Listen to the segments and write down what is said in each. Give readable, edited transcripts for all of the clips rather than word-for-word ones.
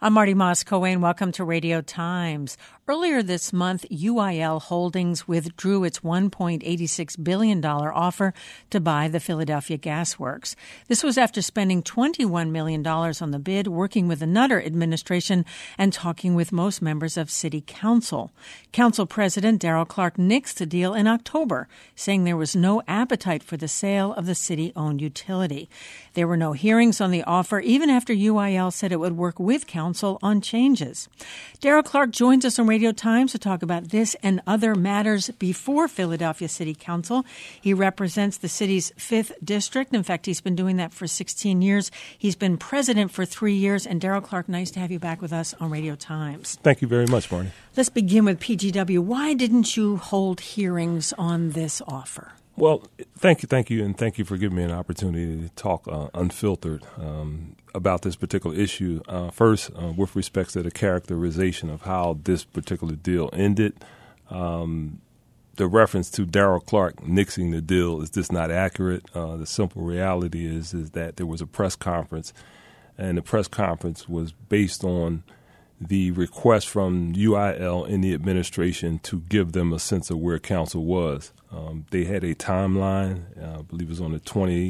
I'm Marty Moss-Coane. Welcome to Radio Times. Earlier this month, UIL Holdings withdrew its $1.86 billion offer to buy the Philadelphia Gas Works. This was after spending $21 million on the bid, working with the Nutter administration, and talking with most members of City Council. Council President Darrell Clark nixed the deal in October, saying there was no appetite for the sale of the city-owned utility. There were no hearings on the offer, even after UIL said it would work with Council on changes. Darrell Clark joins us on Radio Times to talk about this and other matters before Philadelphia City Council. He represents the city's 5th district. In fact, he's been doing that for 16 years. He's been president for 3 years. And Darrell Clark, nice to have you back with us on Radio Times. Thank you very much, Marty. Let's begin with PGW. Why didn't you hold hearings on this offer? Well, thank you, and thank you for giving me an opportunity to talk unfiltered about this particular issue. First, with respect to the characterization of how this particular deal ended, the reference to Darrell Clark nixing the deal is just not accurate. The simple reality is that there was a press conference, and the press conference was based on the request from UIL and the administration to give them a sense of where council was. They had a timeline, I believe it was on the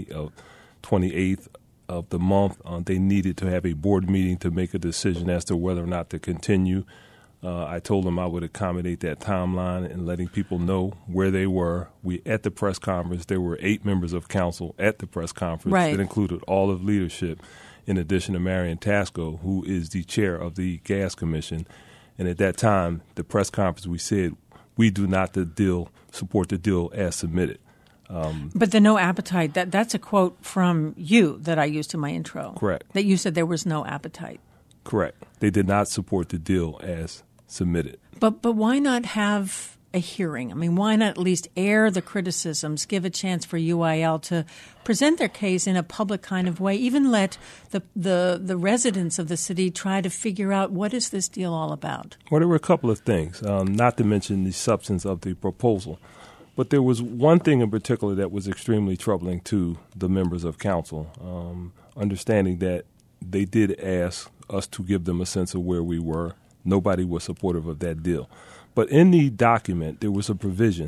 28th of the month. They needed to have a board meeting to make a decision as to whether or not to continue. I told them I would accommodate that timeline and letting people know where they were. At the press conference, there were 8 members of council at the press conference. Right. That included all of leadership, in addition to Marion Tasco, who is the chair of the Gas Commission. And at that time, the press conference, we said, we do not support the deal as submitted. But the no appetite, that's a quote from you that I used in my intro. Correct. That you said there was no appetite. Correct. They did not support the deal as submitted. But why not have a hearing? I mean, why not at least air the criticisms, give a chance for UIL to present their case in a public kind of way, even let the residents of the city try to figure out what is this deal all about? Well, there were a couple of things, not to mention the substance of the proposal. But there was one thing in particular that was extremely troubling to the members of council, understanding that they did ask us to give them a sense of where we were. Nobody was supportive of that deal. But in the document, there was a provision,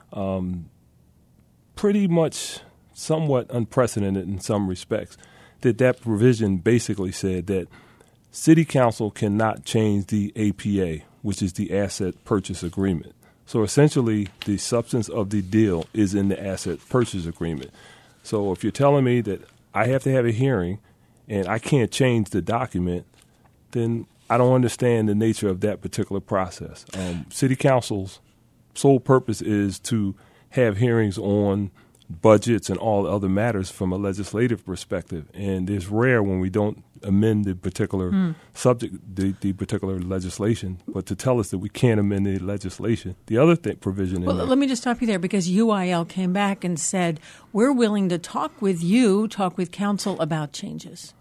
pretty much somewhat unprecedented in some respects, that provision basically said that City Council cannot change the APA, which is the Asset Purchase Agreement. So essentially, the substance of the deal is in the Asset Purchase Agreement. So if you're telling me that I have to have a hearing and I can't change the document, then I don't understand the nature of that particular process. City Council's sole purpose is to have hearings on budgets and all other matters from a legislative perspective. And it's rare when we don't amend the particular subject, the particular legislation, but to tell us that we can't amend the legislation. The other provision Well, let me just stop you there, because UIL came back and said, we're willing to talk with council about changes.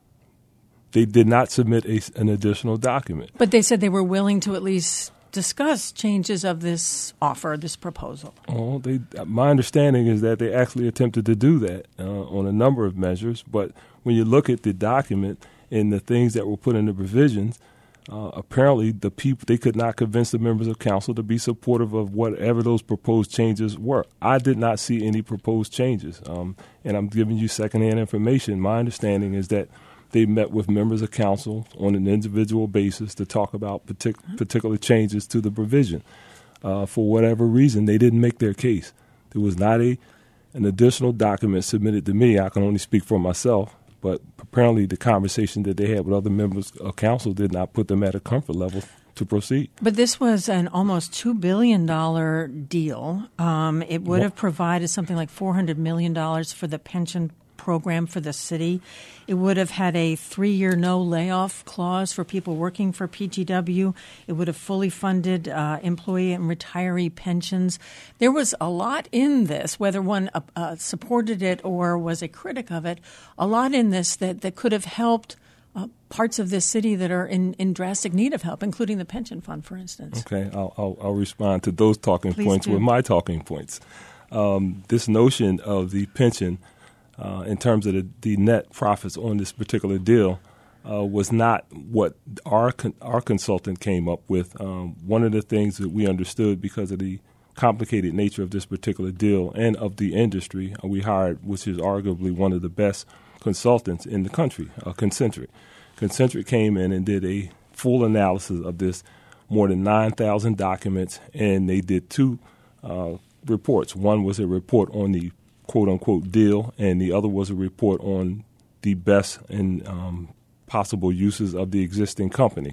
They did not submit an additional document. But they said they were willing to at least discuss changes of this offer, this proposal. Oh, my understanding is that they actually attempted to do that on a number of measures. But when you look at the document and the things that were put in the provisions, apparently they could not convince the members of council to be supportive of whatever those proposed changes were. I did not see any proposed changes. And I'm giving you secondhand information. My understanding is that they met with members of council on an individual basis to talk about particular changes to the provision. For whatever reason, they didn't make their case. There was not an additional document submitted to me. I can only speak for myself, but apparently the conversation that they had with other members of council did not put them at a comfort level to proceed. But this was an almost $2 billion deal. It would have provided something like $400 million for the pension program for the city. It would have had a 3-year no layoff clause for people working for PGW. It would have fully funded employee and retiree pensions. There was a lot in this, whether one supported it or was a critic of it, a lot in this that could have helped parts of this city that are in drastic need of help, including the pension fund, for instance. Okay, I'll respond to those talking Please points do. with my talking points. This notion of the pension in terms of the net profits on this particular deal, was not what our consultant came up with. One of the things that we understood because of the complicated nature of this particular deal and of the industry, we hired, which is arguably one of the best consultants in the country, Concentric. Concentric came in and did a full analysis of this, more than 9,000 documents, and they did two reports. One was a report on the quote-unquote deal, and the other was a report on the best and possible uses of the existing company.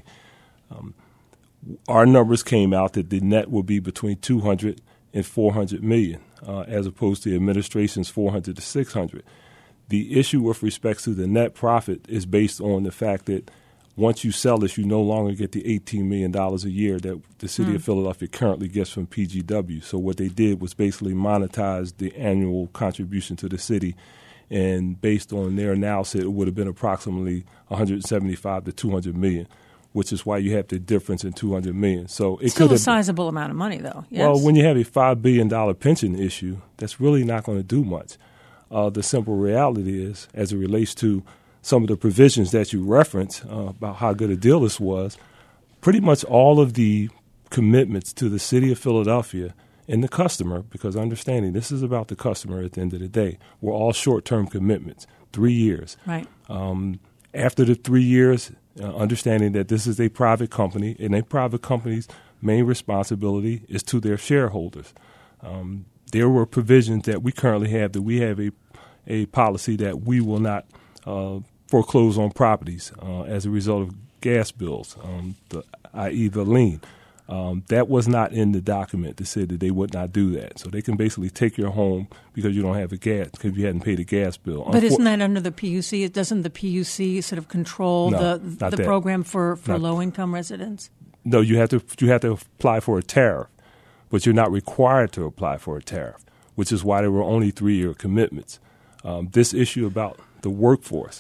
Our numbers came out that the net will be between 200 and 400 million, as opposed to the administration's 400 to 600. The issue with respect to the net profit is based on the fact that once you sell this, you no longer get the $18 million a year that the city of Philadelphia currently gets from PGW. So what they did was basically monetize the annual contribution to the city, and based on their analysis, it would have been approximately 175 to 200 million, which is why you have the difference in 200 million. So it still a sizable amount of money, though. Yes. Well, when you have a $5 billion pension issue, that's really not going to do much. The simple reality is, as it relates to some of the provisions that you referenced about how good a deal this was, pretty much all of the commitments to the city of Philadelphia and the customer, because understanding this is about the customer at the end of the day, were all short-term commitments, 3 years. Right. After the 3 years, understanding that this is a private company, and a private company's main responsibility is to their shareholders. There were provisions that we currently have, that we have a policy that we will not foreclose on properties as a result of gas bills, i.e. the lien. That was not in the document that said that they would not do that. So they can basically take your home because you don't have a gas, because you hadn't paid a gas bill. But isn't that under the PUC? Doesn't the PUC sort of control the program for low-income residents? No, you have to apply for a tariff, but you're not required to apply for a tariff, which is why there were only 3-year commitments. This issue about the workforce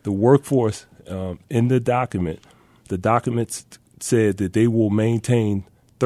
in the documents said that they will maintain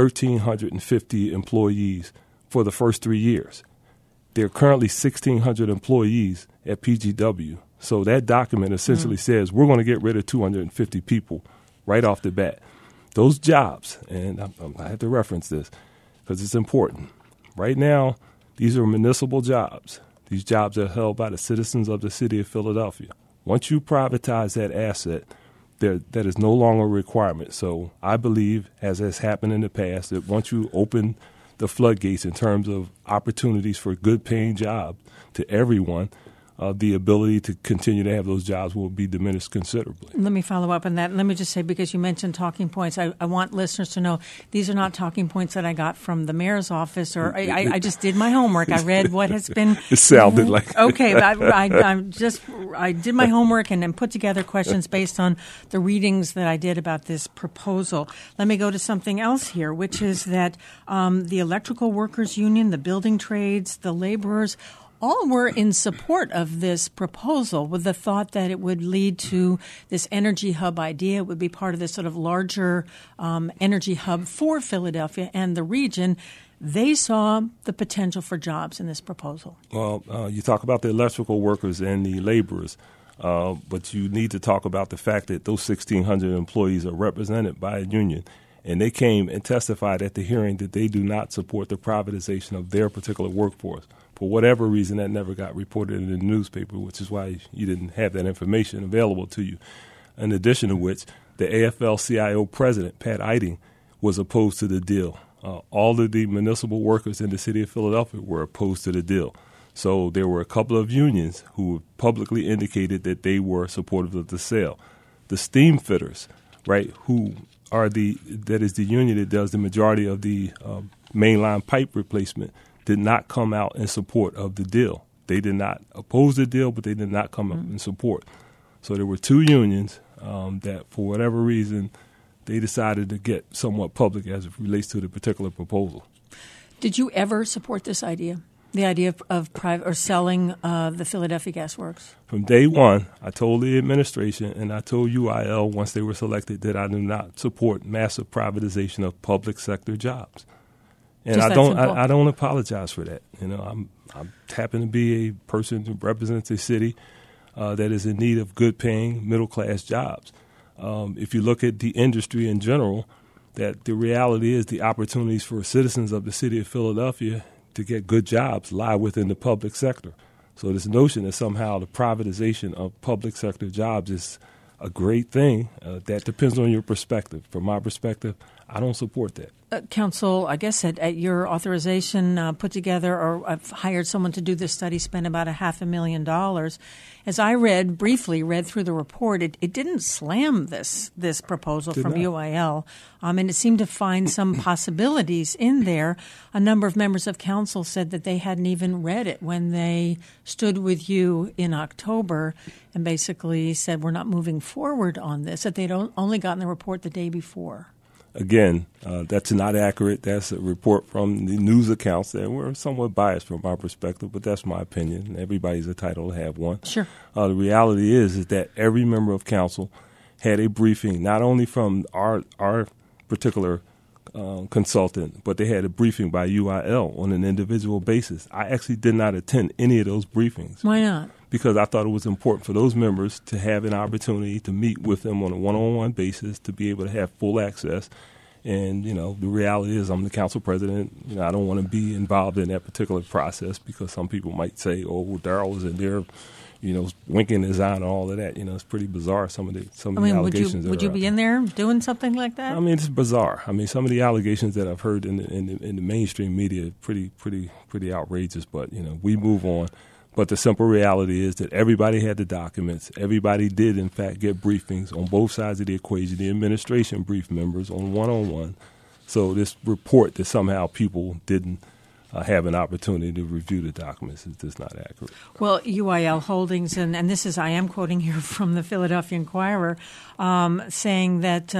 1,350 employees for the first 3 years. There are currently 1,600 employees at PGW. So that document essentially says we're going to get rid of 250 people right off the bat. Those jobs, and I have to reference this because it's important. Right now, these are municipal jobs. These jobs are held by the citizens of the city of Philadelphia. Once you privatize that asset, that is no longer a requirement. So I believe, as has happened in the past, that once you open the floodgates in terms of opportunities for good-paying jobs to everyone, the ability to continue to have those jobs will be diminished considerably. Let me follow up on that. Let me just say, because you mentioned talking points, I want listeners to know these are not talking points that I got from the mayor's office, or I just did my homework. I read what has been. It sounded like okay. I did my homework and then put together questions based on the readings that I did about this proposal. Let me go to something else here, which is that the electrical workers union, the building trades, the laborers, all were in support of this proposal, with the thought that it would lead to this energy hub idea. It would be part of this sort of larger energy hub for Philadelphia and the region. They saw the potential for jobs in this proposal. Well, you talk about the electrical workers and the laborers, but you need to talk about the fact that those 1,600 employees are represented by a union. And they came and testified at the hearing that they do not support the privatization of their particular workforce. For whatever reason, that never got reported in the newspaper, which is why you didn't have that information available to you. In addition to which, the AFL-CIO president, Pat Eiding, was opposed to the deal. All of the municipal workers in the city of Philadelphia were opposed to the deal. So there were a couple of unions who publicly indicated that they were supportive of the sale. The steam fitters, right, that is the union that does the majority of the mainline pipe replacement, did not come out in support of the deal. They did not oppose the deal, but they did not come up in support. So there were two unions that, for whatever reason, they decided to get somewhat public as it relates to the particular proposal. Did you ever support this idea, the idea of private or selling the Philadelphia Gas Works? From day one, I told the administration and I told UIL once they were selected that I do not support massive privatization of public sector jobs. And I don't apologize for that. You know, I happen to be a person who represents a city. that is in need of good-paying, middle-class jobs. If you look at the industry in general, that the reality is the opportunities for citizens of the city of Philadelphia to get good jobs lie within the public sector. So this notion that somehow the privatization of public sector jobs is a great thing, that depends on your perspective. From my perspective, I don't support that. Council, I guess at your authorization put together or hired someone to do this study, spent about $500,000. As I briefly read through the report, it didn't slam this proposal from UIL, and it seemed to find some possibilities in there. A number of members of council said that they hadn't even read it when they stood with you in October and basically said we're not moving forward on this, that they'd only gotten the report the day before. Again, that's not accurate. That's a report from the news accounts that were somewhat biased from our perspective, but that's my opinion. Everybody's entitled to have one. Sure. The reality is that every member of council had a briefing, not only from our particular consultant, but they had a briefing by UIL on an individual basis. I actually did not attend any of those briefings. Why not? Because I thought it was important for those members to have an opportunity to meet with them on a one-on-one basis, to be able to have full access. And, the reality is I'm the council president. I don't want to be involved in that particular process because some people might say, oh, well, Darrell was in there, winking his eye and all of that. It's pretty bizarre, some of the allegations. Would you be in there doing something like that? It's bizarre. Some of the allegations that I've heard in the mainstream media are pretty outrageous, but, we move on. But the simple reality is that everybody had the documents. Everybody did, in fact, get briefings on both sides of the equation. The administration briefed members on one-on-one. So this report that somehow people didn't have an opportunity to review the documents is just not accurate. Well, UIL Holdings, and this is, I am quoting here from the Philadelphia Inquirer, saying that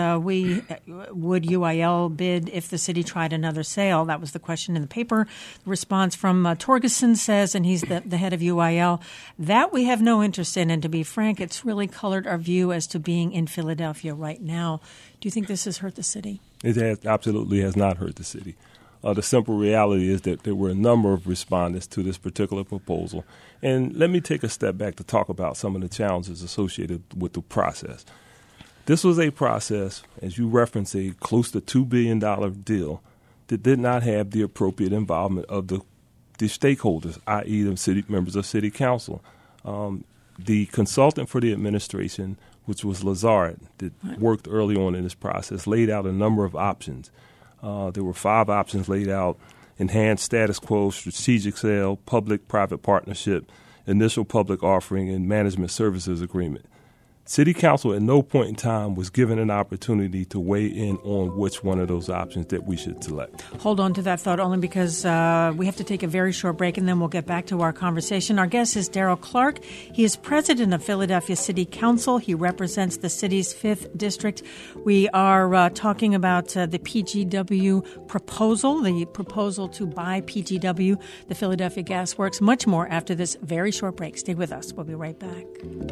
would UIL bid if the city tried another sale? That was the question in the paper. The response from Torgerson says, and he's the head of UIL, that we have no interest in. And to be frank, it's really colored our view as to being in Philadelphia right now. Do you think this has hurt the city? It absolutely has not hurt the city. The simple reality is that there were a number of respondents to this particular proposal. And let me take a step back to talk about some of the challenges associated with the process. This was a process, as you referenced, a close to $2 billion deal that did not have the appropriate involvement of the stakeholders, i.e. the city members of city council. The consultant for the administration, which was Lazard, that worked early on in this process, laid out a number of options. There were 5 options laid out: enhanced status quo, strategic sale, public-private partnership, initial public offering, and management services agreement. City Council at no point in time was given an opportunity to weigh in on which one of those options that we should select. Hold on to that thought only because we have to take a very short break and then we'll get back to our conversation. Our guest is Darrell Clarke. He is president of Philadelphia City Council. He represents the city's 5th district. We are talking about the PGW proposal, the proposal to buy PGW, the Philadelphia Gas Works. Much more after this very short break. Stay with us. We'll be right back.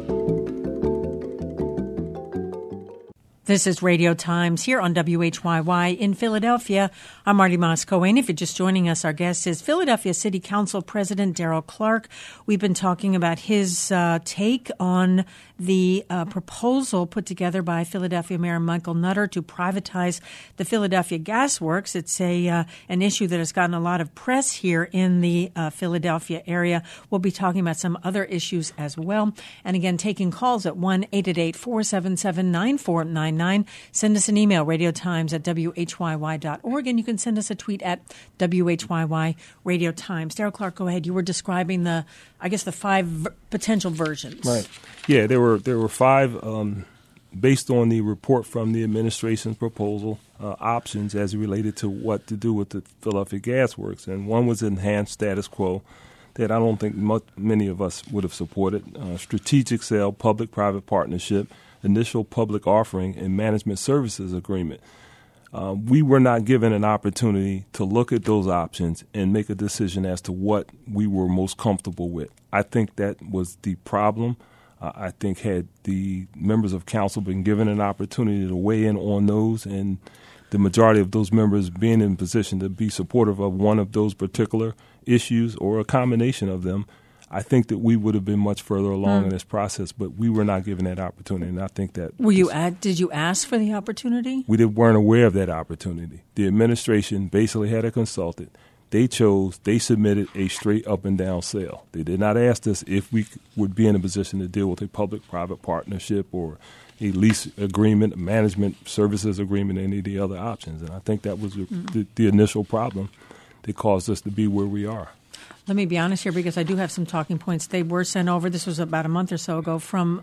This is Radio Times here on WHYY in Philadelphia. I'm Marty Moscoe. If you're just joining us, our guest is Philadelphia City Council President Darrell Clarke. We've been talking about his take on the proposal put together by Philadelphia Mayor Michael Nutter to privatize the Philadelphia Gas Works. It's an issue that has gotten a lot of press here in the Philadelphia area. We'll be talking about some other issues as well. And again, taking calls at 1-888-477-9499. Send us an email, radiotimes@whyy.org, and you can send us a tweet at WHYY Radio Times. Darrell Clarke, go ahead. You were describing the 5 potential versions. Right. Yeah, there were 5 based on the report from the administration's proposal options as it related to what to do with the Philadelphia Gas Works, and one was enhanced status quo that I don't think many of us would have supported. Strategic sale, public-private partnership, initial public offering, and management services agreement. We were not given an opportunity to look at those options and make a decision as to what we were most comfortable with. I think that was the problem. I think had the members of council been given an opportunity to weigh in on those, and the majority of those members being in position to be supportive of one of those particular issues or a combination of them, I think that we would have been much further along in this process, but we were not given that opportunity. And I think that did you ask for the opportunity? We weren't aware of that opportunity. The administration basically had a consultant. They submitted a straight up and down sale. They did not ask us if we would be in a position to deal with a public-private partnership or a lease agreement, a management services agreement, any of the other options. And I think that was the initial problem that caused us to be where we are. Let me be honest here, because I do have some talking points. They were sent over. This was about a month or so ago from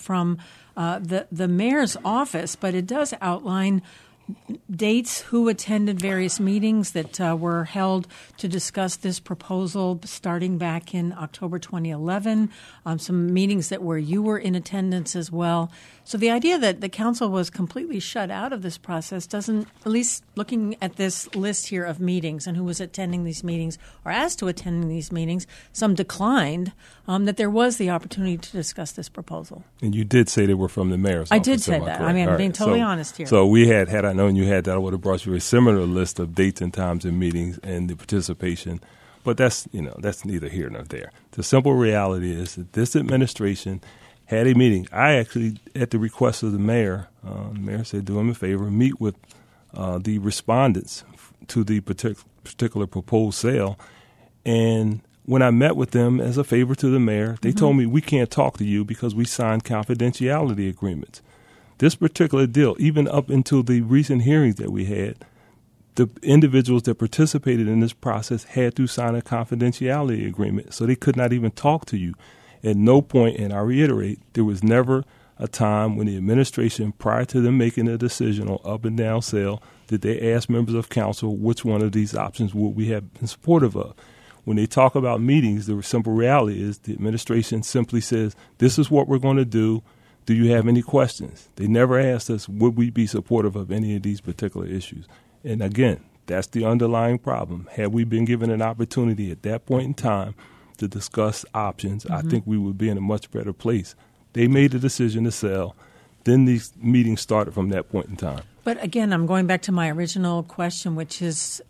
the mayor's office, but it does outline dates, who attended various meetings that were held to discuss this proposal starting back in October 2011, some meetings that you were in attendance as well. So the idea that the council was completely shut out of this process doesn't, at least looking at this list here of meetings and who was attending these meetings or asked to attend these meetings, some declined, that there was the opportunity to discuss this proposal. And you did say they were from the mayor's office. I did say that. I mean, I'm being totally honest here. So we had I known you had that, I would have brought you a similar list of dates and times and meetings and the participation. But that's neither here nor there. The simple reality is that this administration had a meeting. I actually, at the request of the mayor said, do him a favor, meet with the respondents to the particular proposed sale. And when I met with them as a favor to the mayor, they told me we can't talk to you because we signed confidentiality agreements. This particular deal, even up until the recent hearings that we had, the individuals that participated in this process had to sign a confidentiality agreement, so they could not even talk to you. At no point, and I reiterate, there was never a time when the administration, prior to them making a decision on up and down sale, did they ask members of council which one of these options would we have been supportive of. When they talk about meetings, the simple reality is the administration simply says, this is what we're going to do. Do you have any questions? They never asked us, would we be supportive of any of these particular issues? And again, that's the underlying problem. Had we been given an opportunity at that point in time to discuss options, I think we would be in a much better place. They made the decision to sell. Then these meetings started from that point in time. But again, I'm going back to my original question, which is,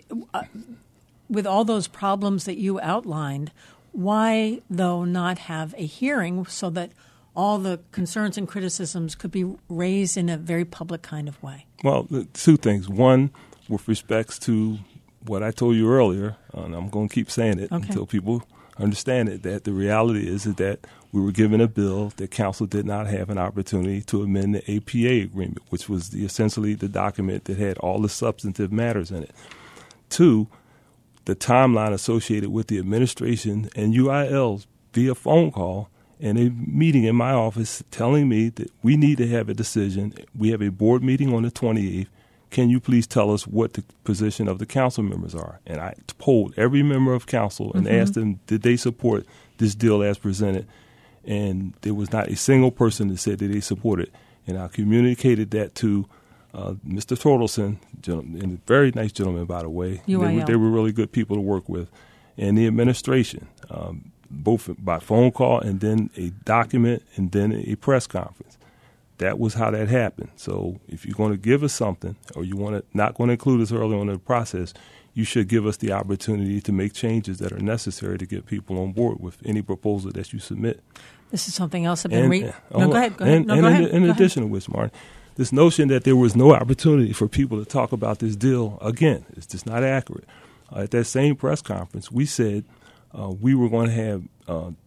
with all those problems that you outlined, why, though, not have a hearing so that all the concerns and criticisms could be raised in a very public kind of way? Well, two things. One, with respects to what I told you earlier, and I'm going to keep saying it until people understand it, that the reality is that we were given a bill that council did not have an opportunity to amend the APA agreement, which was essentially the document that had all the substantive matters in it. Two, the timeline associated with the administration and UILs via phone call and a meeting in my office telling me that we need to have a decision. We have a board meeting on the 28th. Can you please tell us what the position of the council members are? And I polled every member of council and asked them, did they support this deal as presented? And there was not a single person that said that they supported it. And I communicated that to Mr. Tortelson, and a very nice gentleman, by the way. They were really good people to work with. And the administration, both by phone call and then a document and then a press conference. That was how that happened. So if you're going to give us something or you want to not going to include us early on in the process, you should give us the opportunity to make changes that are necessary to get people on board with any proposal that you submit. This is something else I've been reading. Go ahead. In addition to which, Martin, this notion that there was no opportunity for people to talk about this deal, again, it's just not accurate. At that same press conference, we said we were going to have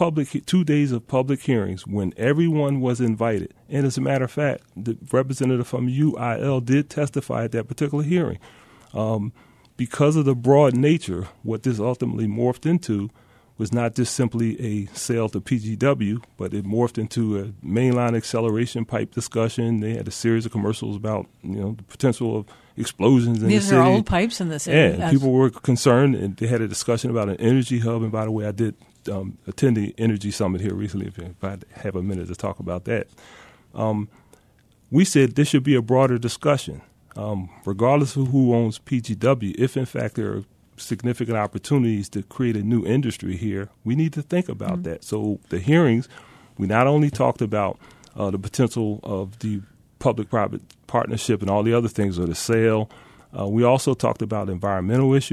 2 days of public hearings when everyone was invited. And as a matter of fact, the representative from UIL did testify at that particular hearing. Because of the broad nature, what this ultimately morphed into was not just simply a sale to PGW, but it morphed into a mainline acceleration pipe discussion. They had a series of commercials about the potential of explosions in the city. These are old pipes in the city. Yeah, people were concerned, and they had a discussion about an energy hub. And by the way, I did attend the Energy Summit here recently, if I have a minute to talk about that. We said this should be a broader discussion. Regardless of who owns PGW, if in fact there are significant opportunities to create a new industry here, we need to think about that. So the hearings, we not only talked about the potential of the public-private partnership and all the other things, or the sale, we also talked about environmental issues.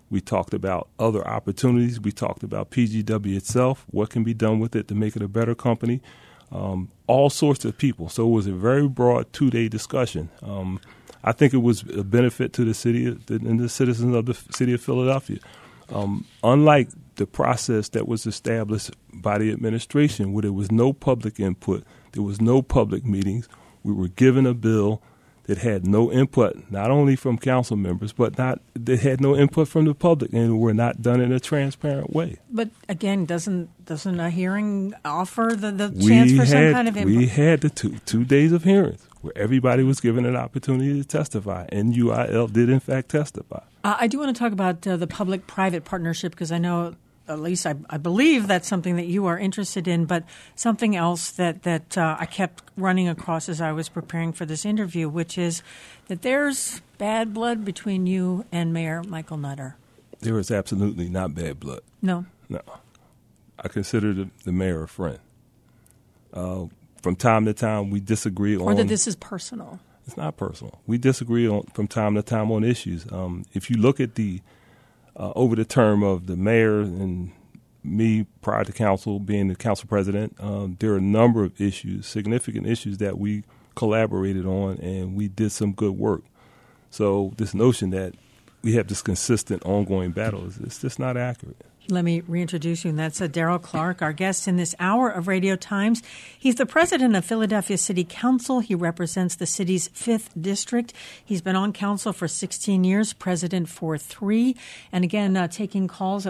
We talked about other opportunities. We talked about PGW itself, what can be done with it to make it a better company, all sorts of people. So it was a very broad 2-day discussion. I think it was a benefit to the city and the citizens of the city of Philadelphia. Unlike the process that was established by the administration, where there was no public input, there was no public meetings, we were given a bill that had no input, not only from council members, but that had no input from the public, and were not done in a transparent way. But again, doesn't a hearing offer the chance for some kind of input? We had the two days of hearings where everybody was given an opportunity to testify, and UIL did in fact testify. I do want to talk about the public-private partnership, because I know, at least I believe that's something that you are interested in, but something else that I kept running across as I was preparing for this interview, which is that there's bad blood between you and Mayor Michael Nutter. There is absolutely not bad blood. No. I consider the mayor a friend. From time to time, we disagree on... Or that this is personal. It's not personal. We disagree from time to time on issues. If you look at over the term of the mayor and me prior to council, being the council president, there are a number of issues, significant issues that we collaborated on, and we did some good work. So this notion that we have this consistent ongoing battle is just not accurate. Let me reintroduce you, and that's Darrell Clarke, our guest in this hour of Radio Times. He's the president of Philadelphia City Council. He represents the city's 5th district. He's been on council for 16 years, president for 3. And again, taking calls at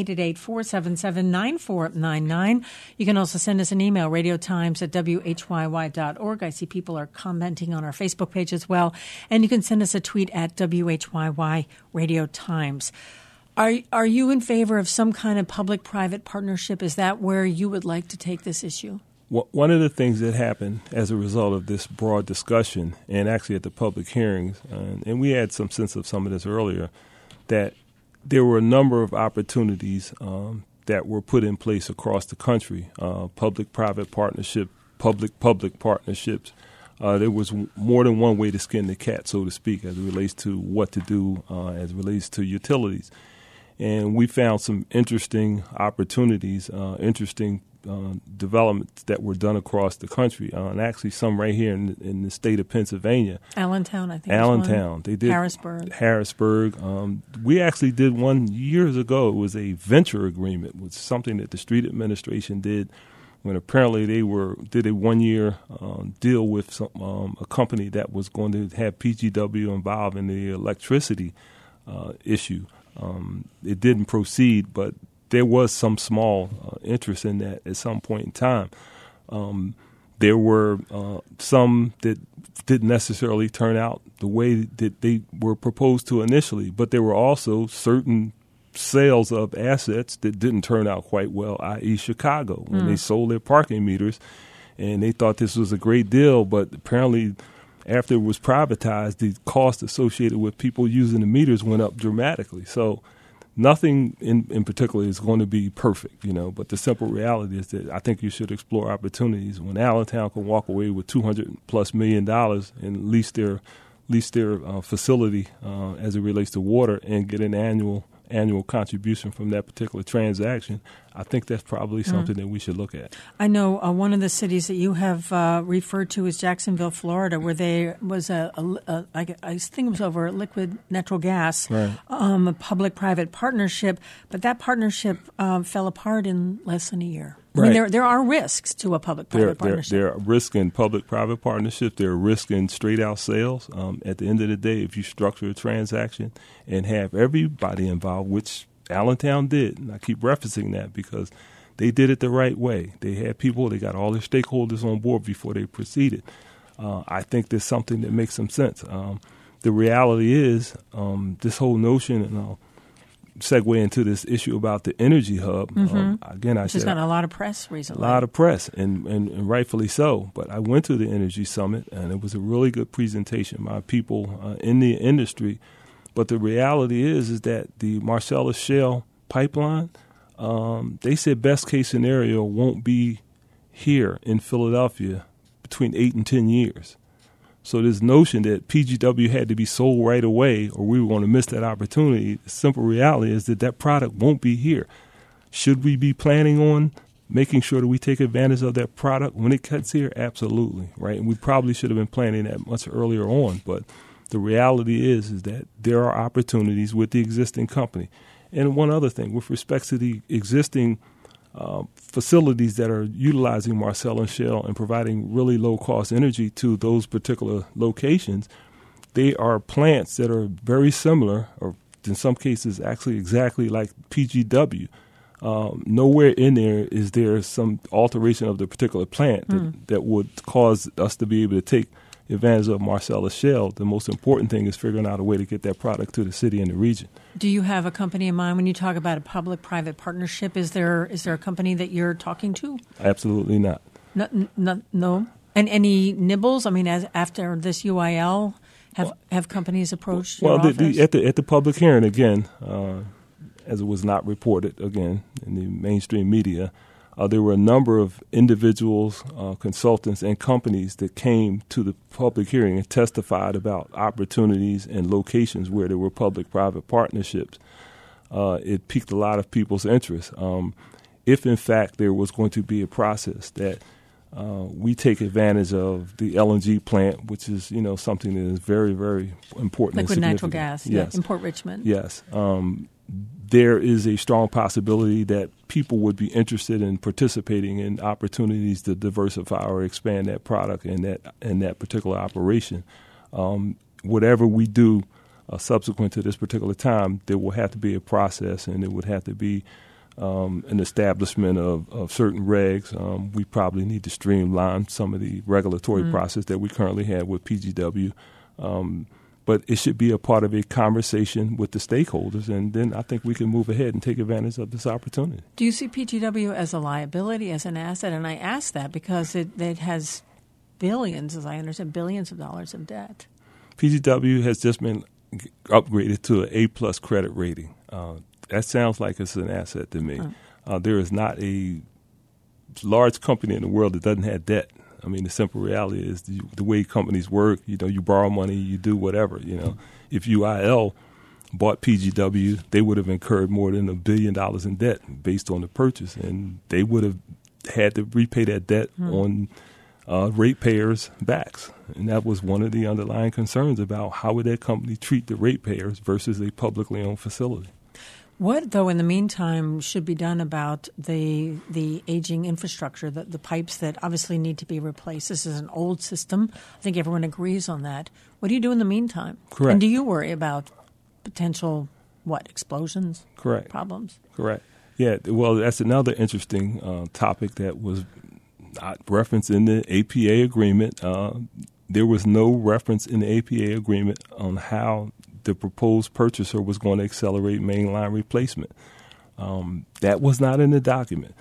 1-888-477-9499. You can also send us an email, radiotimes@whyy.org. I see people are commenting on our Facebook page as well. And you can send us a tweet at WHYY Radio Times. Are you in favor of some kind of public-private partnership? Is that where you would like to take this issue? One of the things that happened as a result of this broad discussion, and actually at the public hearings, and we had some sense of some of this earlier, that there were a number of opportunities that were put in place across the country, public-private partnership, public-public partnerships. There was more than one way to skin the cat, so to speak, as it relates to what to do as it relates to utilities. And we found some interesting opportunities, interesting developments that were done across the country, and actually some right here in the state of Pennsylvania. Allentown, I think. Allentown. They did Harrisburg. We actually did one years ago. It was a venture agreement, which is something that the street administration did when apparently they did a 1-year deal with a company that was going to have PGW involved in the electricity issue. It didn't proceed, but there was some small interest in that at some point in time. There were some that didn't necessarily turn out the way that they were proposed to initially, but there were also certain sales of assets that didn't turn out quite well, i.e. Chicago, when they sold their parking meters, and they thought this was a great deal, but apparently after it was privatized, the cost associated with people using the meters went up dramatically. So nothing in particular is going to be perfect, but the simple reality is that I think you should explore opportunities. When Allentown can walk away with $200+ million and lease their facility as it relates to water and get an annual contribution from that particular transaction, I think that's probably something that we should look at. I know one of the cities that you have referred to is Jacksonville, Florida, where there was I think it was over liquid natural gas, right. A public-private partnership, but that partnership fell apart in less than a year. Right. I mean, there are risks to a public-private partnership. There are risks in public-private partnerships. There are risks in straight-out sales. At the end of the day, if you structure a transaction and have everybody involved, which Allentown did, and I keep referencing that because they did it the right way. They had people, they got all their stakeholders on board before they proceeded. I think there's something that makes some sense. The reality is this whole notion, and I'll segue into this issue about the energy hub. Again, Which has gotten a lot of press recently. A lot of press, and rightfully so. But I went to the Energy Summit, and it was a really good presentation by people in the industry. But the reality is that the Marcellus Shale pipeline, they said best case scenario won't be here in Philadelphia between 8 and 10 years. So this notion that PGW had to be sold right away or we were going to miss that opportunity, the simple reality is that that product won't be here. Should we be planning on making sure that we take advantage of that product when it gets here? Absolutely, right? And we probably should have been planning that much earlier on. But the reality is that there are opportunities with the existing company. And one other thing, with respect to the existing facilities that are utilizing Marcellus Shale and providing really low-cost energy to those particular locations, they are plants that are very similar, or in some cases actually exactly like PGW. Nowhere in there is there some alteration of the particular plant that would cause us to be able to take advantage of Marcellus Shale. The most important thing is figuring out a way to get that product to the city and the region. Do you have a company in mind when you talk about a public-private partnership? Is there a company that you're talking to? Absolutely not. No. And any nibbles? I mean, after this UIL, have companies approached your office? At the public hearing, again, as it was not reported, again, in the mainstream media, there were a number of individuals, consultants, and companies that came to the public hearing and testified about opportunities and locations where there were public-private partnerships. It piqued a lot of people's interest. If, in fact, there was going to be a process that we take advantage of the LNG plant, which is, something that is very, very important. Liquid natural gas, yes. In Port Richmond. Yes. There is a strong possibility that people would be interested in participating in opportunities to diversify or expand that product and that particular operation. Whatever we do subsequent to this particular time, there will have to be a process, and it would have to be an establishment of certain regs. We probably need to streamline some of the regulatory process that we currently have with PGW. But it should be a part of a conversation with the stakeholders, and then I think we can move ahead and take advantage of this opportunity. Do you see PGW as a liability, as an asset? And I ask that because it has billions, as I understand, billions of dollars of debt. PGW has just been upgraded to an A+ credit rating. That sounds like it's an asset to me. There is not a large company in the world that doesn't have debt. I mean, the simple reality is the way companies work, you borrow money, you do whatever, If UIL bought PGW, they would have incurred more than $1 billion in debt based on the purchase, and they would have had to repay that debt on ratepayers' backs. And that was one of the underlying concerns about how would that company treat the ratepayers versus a publicly owned facility. What, though, in the meantime, should be done about the aging infrastructure, the pipes that obviously need to be replaced? This is an old system. I think everyone agrees on that. What do you do in the meantime? Correct. And do you worry about potential, explosions? Correct. Problems? Correct. Yeah, well, that's another interesting topic that was not referenced in the APA agreement. There was no reference in the APA agreement on how the proposed purchaser was going to accelerate mainline replacement. That was not in the document.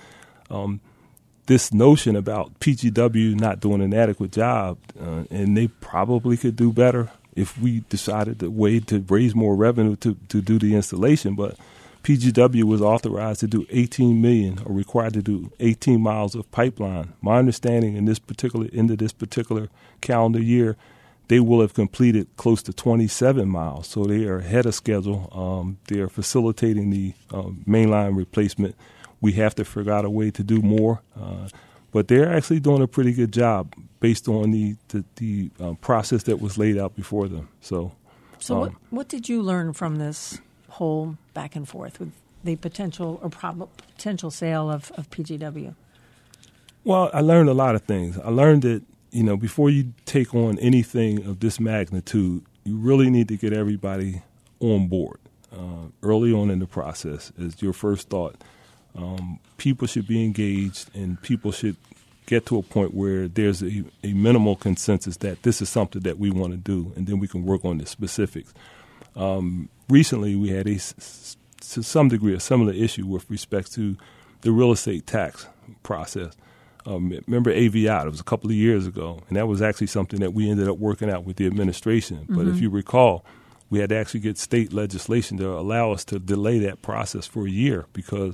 This notion about PGW not doing an adequate job, and they probably could do better if we decided the way to raise more revenue to do the installation, but PGW was authorized to do 18 million or required to do 18 miles of pipeline. My understanding in this particular calendar year, they will have completed close to 27 miles, so they are ahead of schedule. They are facilitating the mainline replacement. We have to figure out a way to do more, but they're actually doing a pretty good job based on the process that was laid out before them. So what did you learn from this whole back and forth with the potential or potential sale of PGW? Well, I learned a lot of things. I learned that before you take on anything of this magnitude, you really need to get everybody on board early on in the process is your first thought. People should be engaged, and people should get to a point where there's a minimal consensus that this is something that we want to do, and then we can work on the specifics. Recently, we had to some degree a similar issue with respect to the real estate tax process. Remember AVI, it was a couple of years ago, and that was actually something that we ended up working out with the administration. But if you recall, we had to actually get state legislation to allow us to delay that process for a year because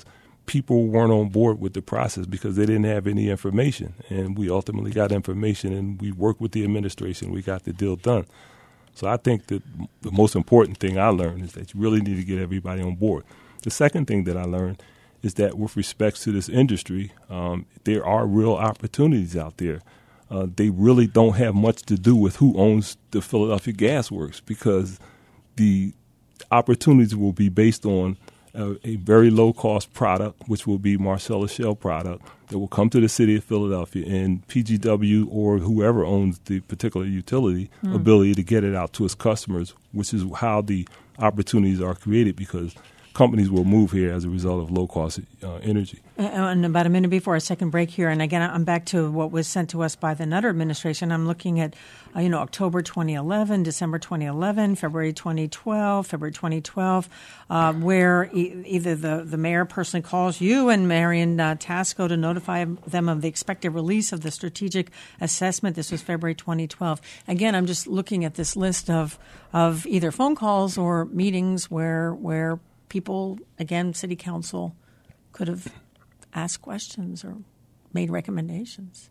people weren't on board with the process because they didn't have any information. And we ultimately got information, and we worked with the administration. We got the deal done. So I think that the most important thing I learned is that you really need to get everybody on board. The second thing that I learned is that with respect to this industry, there are real opportunities out there. They really don't have much to do with who owns the Philadelphia Gas Works, because the opportunities will be based on a very low-cost product, which will be Marcellus Shale product, that will come to the city of Philadelphia, and PGW or whoever owns the particular utility ability to get it out to its customers, which is how the opportunities are created, because companies will move here as a result of low-cost energy. And about a minute before our second break here, and again, I'm back to what was sent to us by the Nutter administration. I'm looking at, October 2011, December 2011, February 2012, where either the mayor personally calls you and Marion Tasco to notify them of the expected release of the strategic assessment. This was February 2012. Again, I'm just looking at this list of either phone calls or meetings where people, again, city council could have asked questions or made recommendations.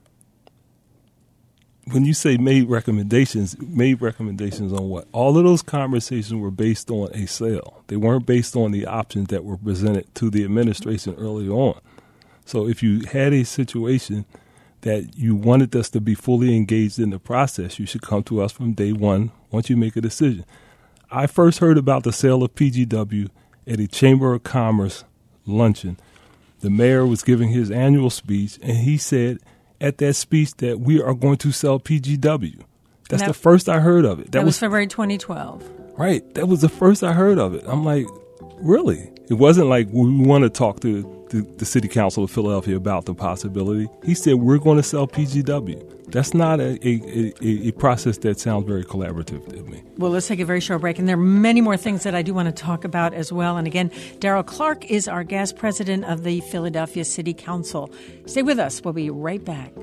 When you say made recommendations on what? All of those conversations were based on a sale. They weren't based on the options that were presented to the administration early on. So if you had a situation that you wanted us to be fully engaged in the process, you should come to us from day one once you make a decision. I first heard about the sale of PGW at a Chamber of Commerce luncheon. The mayor was giving his annual speech, and he said at that speech that we are going to sell PGW. That's the first I heard of it. That was February 2012. Right. That was the first I heard of it. I'm like, really? It wasn't like we want to talk to the City Council of Philadelphia about the possibility. He said, we're going to sell PGW. That's not a process that sounds very collaborative to me. Well, let's take a very short break. And there are many more things that I do want to talk about as well. And again, Darrell Clarke is our guest president of the Philadelphia City Council. Stay with us. We'll be right back.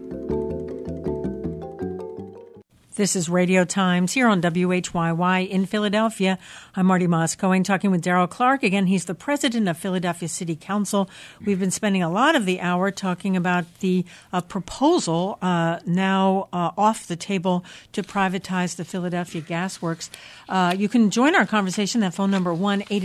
This is Radio Times here on WHYY in Philadelphia. I'm Marty Moss-Cohen talking with Darrell Clarke. Again, he's the president of Philadelphia City Council. We've been spending a lot of the hour talking about the proposal now off the table to privatize the Philadelphia Gas Works. You can join our conversation. That phone number,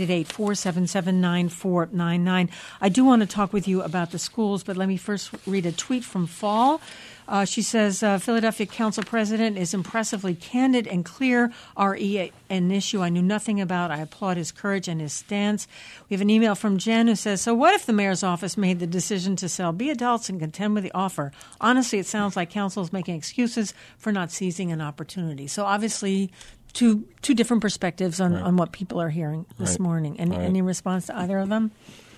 1-888-477-9499. I do want to talk with you about the schools, but let me first read a tweet from Fall. She says, Philadelphia Council President is impressively candid and clear. RE, an issue I knew nothing about. I applaud his courage and his stance. We have an email from Jen who says, so what if the mayor's office made the decision to sell B Adults and contend with the offer? Honestly, it sounds like council is making excuses for not seizing an opportunity. So obviously, two different perspectives on what people are hearing this morning. And any response to either of them?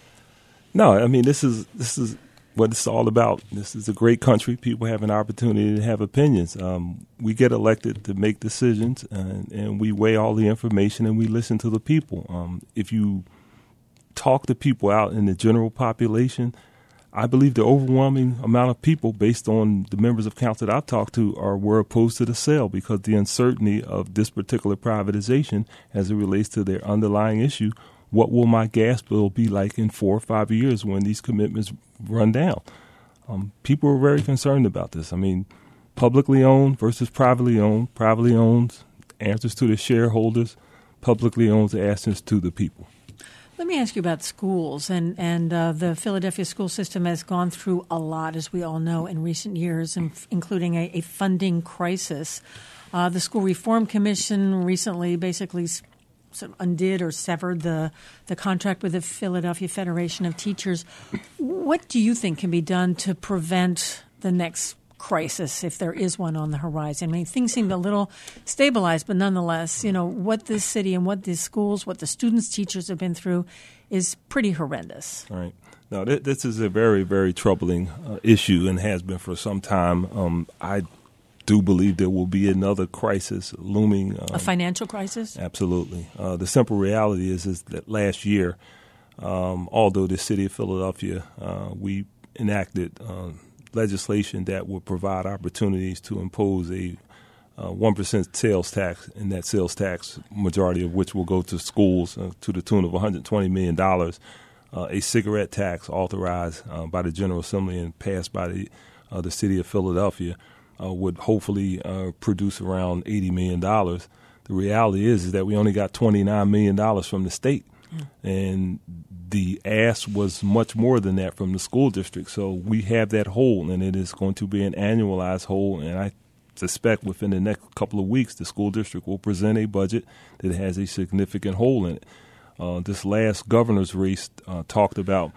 No, I mean, this is what it's all about. This is a great country. People have an opportunity to have opinions. We get elected to make decisions, and we weigh all the information, and we listen to the people. If you talk to people out in the general population, I believe the overwhelming amount of people, based on the members of council that I've talked to, were opposed to the sale because the uncertainty of this particular privatization as it relates to their underlying issue. What will my gas bill be like in 4 or 5 years when these commitments run down? People are very concerned about this. I mean, publicly owned versus privately owned. Privately owned answers to the shareholders. Publicly owned answers to the people. Let me ask you about schools. And the Philadelphia school system has gone through a lot, as we all know, in recent years, including a funding crisis. The School Reform Commission recently basically sort of undid or severed the contract with the Philadelphia Federation of Teachers. What do you think can be done to prevent the next crisis, if there is one on the horizon? I mean, things seem a little stabilized, but nonetheless, what this city and what these schools, what the students, teachers have been through is pretty horrendous. All right. Now, this is a very, very troubling issue and has been for some time. I do believe there will be another crisis looming. A financial crisis? Absolutely. The simple reality is that last year, although the city of Philadelphia, we enacted legislation that would provide opportunities to impose a 1% sales tax, and that sales tax, majority of which will go to schools to the tune of $120 million. a cigarette tax authorized by the General Assembly and passed by the city of Philadelphia would hopefully produce around $80 million. The reality is that we only got $29 million from the state. And the ask was much more than that from the school district. So we have that hole, and it is going to be an annualized hole. And I suspect within the next couple of weeks, the school district will present a budget that has a significant hole in it. This last governor's race talked about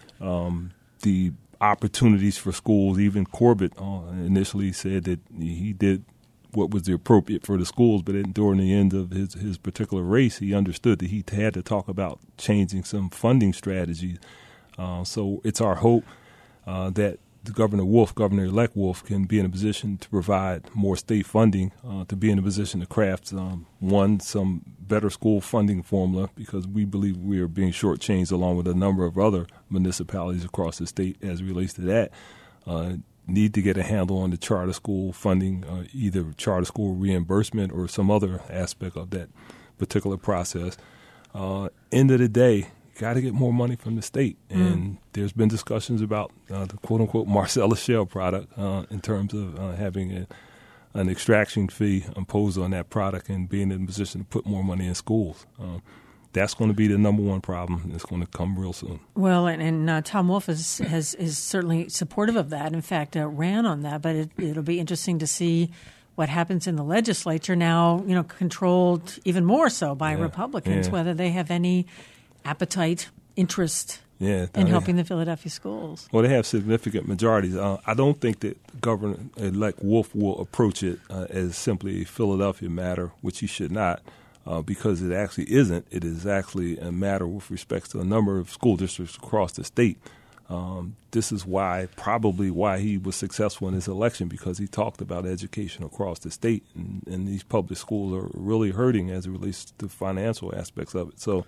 the opportunities for schools. Even Corbett initially said that he did what was appropriate for the schools, but during the end of his particular race, he understood that he had to talk about changing some funding strategies. So it's our hope that Governor-elect Wolf, can be in a position to provide more state funding, to be in a position to craft, some better school funding formula, because we believe we are being shortchanged along with a number of other municipalities across the state as it relates to that. Need to get a handle on the charter school funding, either charter school reimbursement or some other aspect of that particular process. End of the day, got to get more money from the state. And there's been discussions about the quote-unquote Marcellus Shale product in terms of having an extraction fee imposed on that product and being in a position to put more money in schools. That's going to be the number one problem. It's going to come real soon. Well, and Tom Wolf is certainly supportive of that. In fact, ran on that. But it'll be interesting to see what happens in the legislature now, controlled even more so by Republicans, whether they have any appetite, interest in helping the Philadelphia schools. Well, they have significant majorities. I don't think that Governor-elect Wolf will approach it as simply a Philadelphia matter, which he should not. Because it actually isn't. It is actually a matter with respect to a number of school districts across the state. This is probably why he was successful in his election, because he talked about education across the state, and these public schools are really hurting as it relates to financial aspects of it. So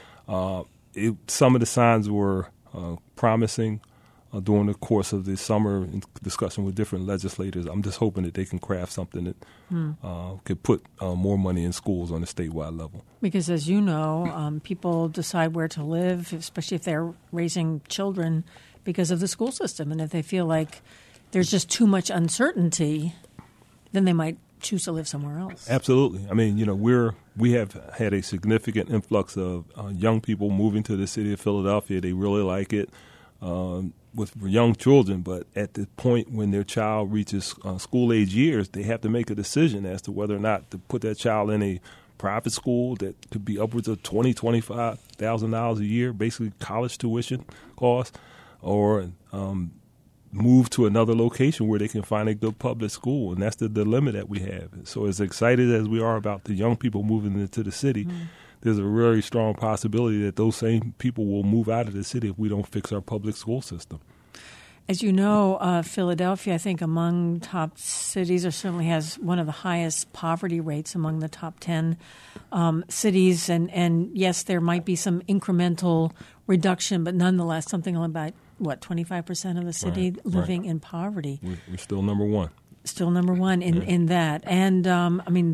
some of the signs were promising during the course of the summer in discussion with different legislators. I'm just hoping that they can craft something that could put more money in schools on a statewide level. Because as you know, people decide where to live, especially if they're raising children, because of the school system. And if they feel like there's just too much uncertainty, then they might choose to live somewhere else. Absolutely. I mean, we have had a significant influx of young people moving to the city of Philadelphia. They really like it. With young children, but at the point when their child reaches school-age years, they have to make a decision as to whether or not to put that child in a private school that could be upwards of $20,000, $25,000 a year, basically college tuition cost, or move to another location where they can find a good public school, and that's the dilemma that we have. So as excited as we are about the young people moving into the city, there's a very strong possibility that those same people will move out of the city if we don't fix our public school system. As you know, Philadelphia, I think, among top cities, or certainly has one of the highest poverty rates among the top 10 cities. And yes, there might be some incremental reduction, but nonetheless, something about, 25% of the city living in poverty. We're still number one. Still number one in that. And, I mean,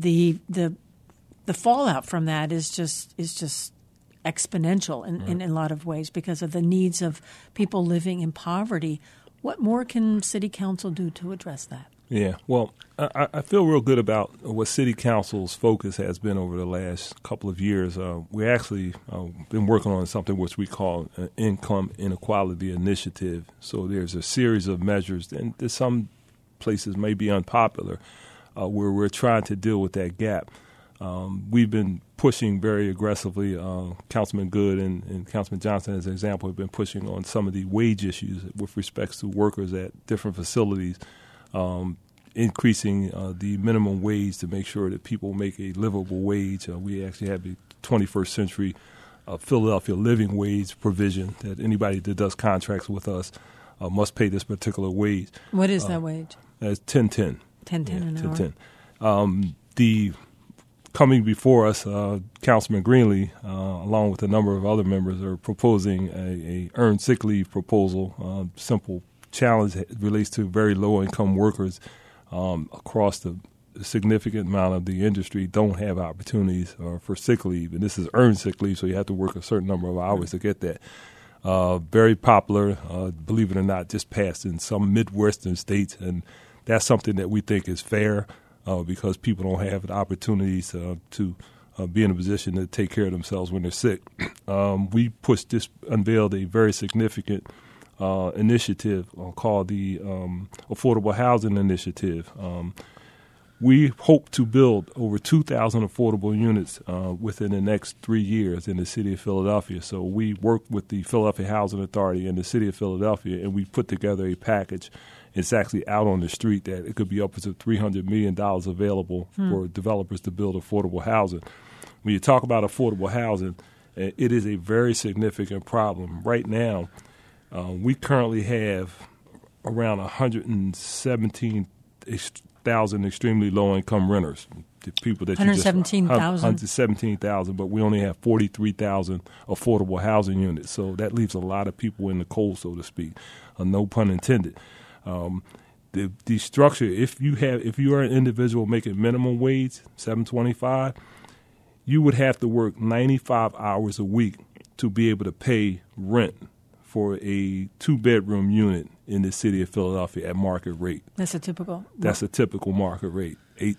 the fallout from that is just exponential in a lot of ways because of the needs of people living in poverty. What more can City Council do to address that? Yeah, well, I feel real good about what City Council's focus has been over the last couple of years. We actually been working on something which we call an income inequality initiative. So there's a series of measures, and some places may be unpopular, where we're trying to deal with that gap. We've been pushing very aggressively. Councilman Good and Councilman Johnson, as an example, have been pushing on some of the wage issues with respect to workers at different facilities, increasing the minimum wage to make sure that people make a livable wage. We actually have the 21st century Philadelphia living wage provision that anybody that does contracts with us must pay this particular wage. What is that wage? It's $10.10. $10.10 an hour. $10.10. Coming before us, Councilman Greenlee, along with a number of other members, are proposing a earned sick leave proposal. Simple challenge that relates to very low-income workers across the a significant amount of the industry don't have opportunities for sick leave, and this is earned sick leave, so you have to work a certain number of hours to get that. Very popular, believe it or not, just passed in some Midwestern states, and that's something that we think is fair because people don't have the opportunities to be in a position to take care of themselves when they're sick. We unveiled a very significant initiative called the Affordable Housing Initiative. We hope to build over 2,000 affordable units within the next 3 years in the city of Philadelphia. So we work with the Philadelphia Housing Authority and the city of Philadelphia, and we put together a package. It's actually out on the street that it could be upwards of $300 million available for developers to build affordable housing. When you talk about affordable housing, it is a very significant problem. Right now, we currently have around 117,000 extremely low-income renters. The people that 117,000? 117,000, but we only have 43,000 affordable housing units. So that leaves a lot of people in the cold, so to speak. No pun intended. The structure, if you are an individual making minimum wage, $7.25, you would have to work 95 hours a week to be able to pay rent for a 2-bedroom unit in the city of Philadelphia at market rate. That's a typical market rate,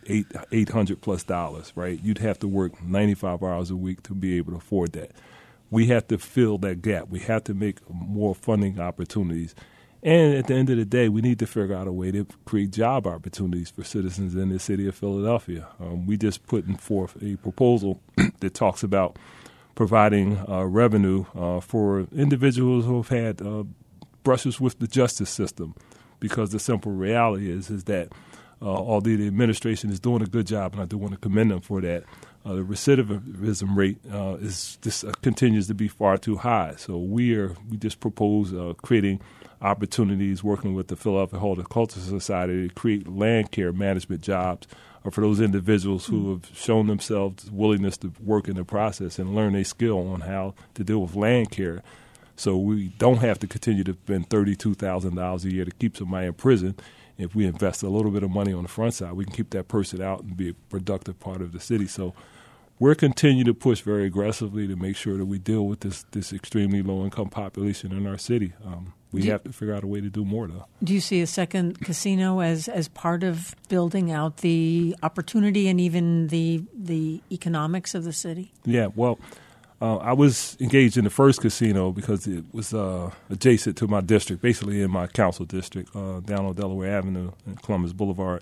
$800+ right? You'd have to work 95 hours a week to be able to afford that. We have to fill that gap. We have to make more funding opportunities. And at the end of the day, we need to figure out a way to create job opportunities for citizens in the city of Philadelphia. We just put forth a proposal that talks about providing revenue for individuals who have had brushes with the justice system, because the simple reality is that although the administration is doing a good job, and I do want to commend them for that, the recidivism rate continues to be far too high. So we just propose creating opportunities, working with the Philadelphia Horticultural Society to create land care management jobs for those individuals who have shown themselves willingness to work in the process and learn a skill on how to deal with land care. So we don't have to continue to spend $32,000 a year to keep somebody in prison. If we invest a little bit of money on the front side, we can keep that person out and be a productive part of the city. So we're continuing to push very aggressively to make sure that we deal with this extremely low-income population in our city. We have to figure out a way to do more, though. Do you see a second casino as part of building out the opportunity and even the economics of the city? Yeah, well, I was engaged in the first casino because it was adjacent to my district, basically in my council district, down on Delaware Avenue and Columbus Boulevard.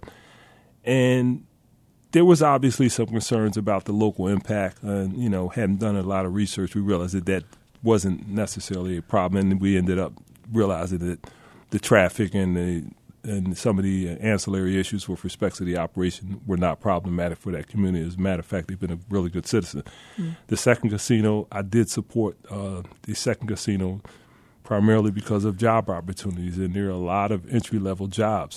And there was obviously some concerns about the local impact, and hadn't done a lot of research. We realized that wasn't necessarily a problem, and we ended up realizing that the traffic and some of the ancillary issues with respect to the operation were not problematic for that community. As a matter of fact, they've been a really good citizen. The second casino, I did support the second casino primarily because of job opportunities, and there are a lot of entry-level jobs.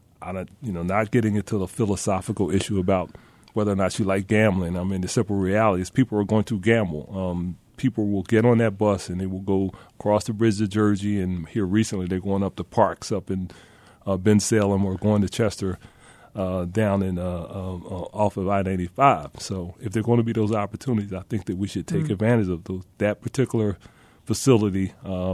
Not getting into the philosophical issue about whether or not you like gambling. I mean, the simple reality is people are going to gamble. People will get on that bus and they will go across the bridge to Jersey, and here recently they're going up to parks up in Ben Salem or going to Chester down in off of I-95. So if there are going to be those opportunities, I think that we should take advantage of that particular facility.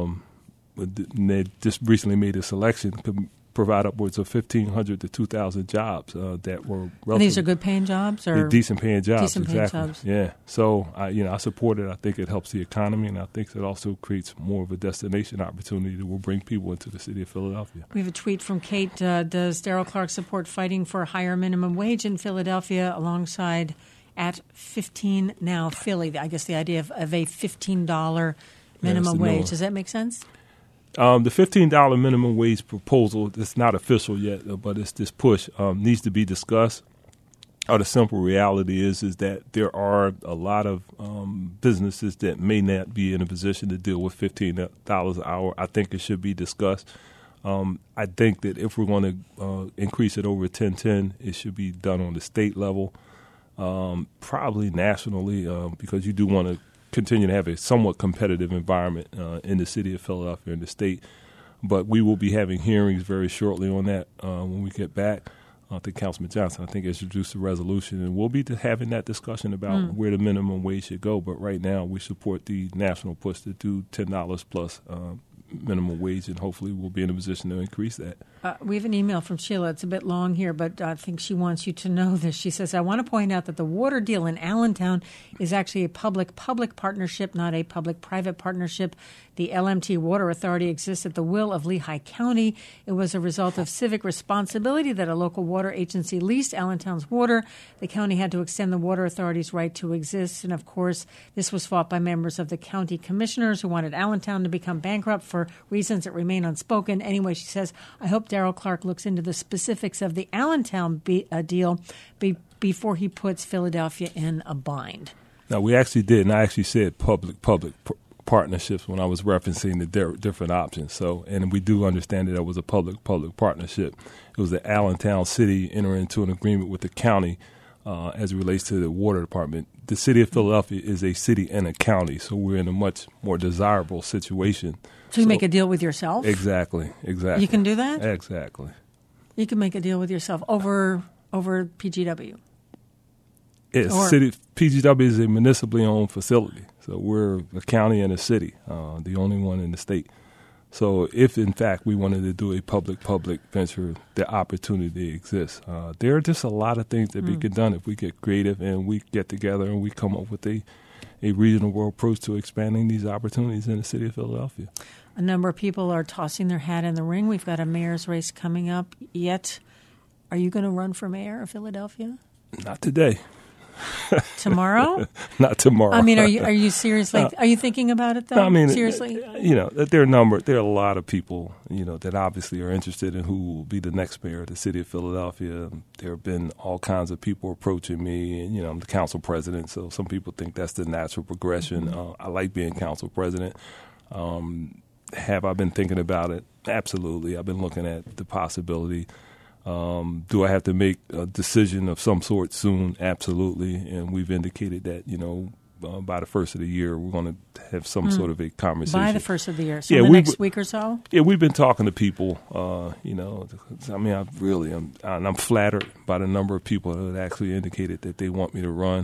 They just recently made a selection to provide upwards of 1,500 to 2,000 jobs that were relatively. And these are good paying jobs, or decent paying jobs? Decent paying exactly. jobs. Yeah. So I support it. I think it helps the economy, and I think it also creates more of a destination opportunity that will bring people into the city of Philadelphia. We have a tweet from Kate. Does Darrell Clarke support fighting for a higher minimum wage in Philadelphia alongside at 15 now Philly? I guess the idea of a $15 minimum wage. Does that make sense? The $15 minimum wage proposal, it's not official yet, but it's this push, needs to be discussed. The simple reality is that there are a lot of businesses that may not be in a position to deal with $15 an hour. I think it should be discussed. I think that if we're going to increase it over 1010, it should be done on the state level, probably nationally, because you do want to continue to have a somewhat competitive environment in the city of Philadelphia and the state. But we will be having hearings very shortly on that when we get back. I think Councilman Johnson, introduced a resolution, and we'll be having that discussion about where the minimum wage should go. But right now, we support the national push to do $10 plus minimum wage, and hopefully we'll be in a position to increase that. We have an email from Sheila. It's a bit long here, but I think she wants you to know this. She says, I want to point out that the water deal in Allentown is actually a public-public partnership, not a public-private partnership. The LMT Water Authority exists at the will of Lehigh County. It was a result of civic responsibility that a local water agency leased Allentown's water. The county had to extend the water authority's right to exist. And, of course, this was fought by members of the county commissioners who wanted Allentown to become bankrupt for reasons that remain unspoken. Anyway, she says, I hope Darrell Clark looks into the specifics of the Allentown deal before he puts Philadelphia in a bind. Now, we actually did, and I actually said public-public partnerships when I was referencing the different options. So, and we do understand that it was a public-public partnership. It was the Allentown City entering into an agreement with the county as it relates to the water department. The city of Philadelphia is a city and a county, so we're in a much more desirable situation. So you make a deal with yourself? Exactly. You can do that? Exactly. You can make a deal with yourself over PGW? PGW is a municipally owned facility, so we're a county and a city, the only one in the state. So if, in fact, we wanted to do a public-public venture, the opportunity exists. There are just a lot of things that we get done if we get creative and we get together and we come up with a regional approach to expanding these opportunities in the city of Philadelphia. A number of people are tossing their hat in the ring. We've got a mayor's race coming up. Yet, are you going to run for mayor of Philadelphia? Not today. Tomorrow? Not tomorrow. I mean, are you seriously? Are you thinking about it though? I mean, seriously? There are a lot of people, that obviously are interested in who will be the next mayor of the city of Philadelphia. There have been all kinds of people approaching me, and I'm the council president, so some people think that's the natural progression. I like being council president. Have I been thinking about it? Absolutely. I've been looking at the possibility. Do I have to make a decision of some sort soon? Absolutely. And we've indicated that, by the first of the year, we're going to have some sort of a conversation. By the first of the year? So in the next week or so? Yeah, we've been talking to people, I mean, I'm flattered by the number of people that actually indicated that they want me to run.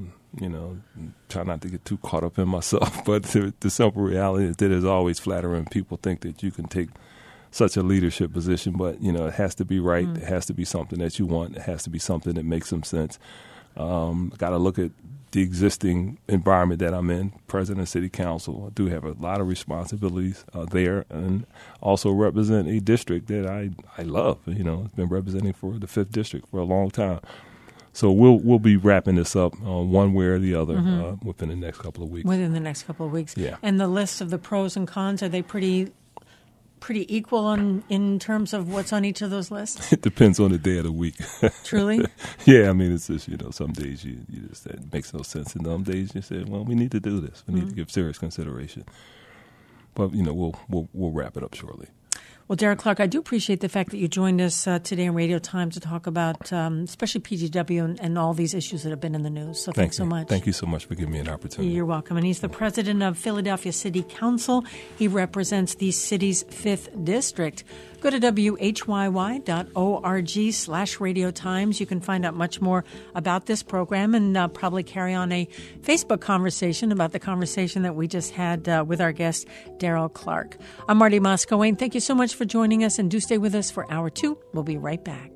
Try not to get too caught up in myself. But the simple reality is that it is always flattering. People think that you can take such a leadership position, but it has to be right. It has to be something that you want. It has to be something that makes some sense. Got to look at the existing environment that I'm in. President of City Council, I do have a lot of responsibilities there, and also represent a district that I love. It's been representing for the 5th District for a long time. So we'll be wrapping this up one way or the other within the next couple of weeks. Within the next couple of weeks. Yeah. And the list of the pros and cons, are they pretty equal in terms of what's on each of those lists? It depends on the day of the week. Truly? Yeah, I mean, it's just, some days you just, it makes no sense. And some days you say, well, we need to do this. We need to give serious consideration. But, we'll wrap it up shortly. Well, Darrell Clark, I do appreciate the fact that you joined us today on Radio Times to talk about especially PGW and all these issues that have been in the news. So thanks so much. Thank you so much for giving me an opportunity. You're welcome. And he's the president of Philadelphia City Council. He represents the city's 5th District. Go to whyy.org/Radio Times. You can find out much more about this program and probably carry on a Facebook conversation about the conversation that we just had with our guest, Darrell Clark. I'm Marty Moscowane. Thank you so much for joining us, and do stay with us for Hour 2. We'll be right back.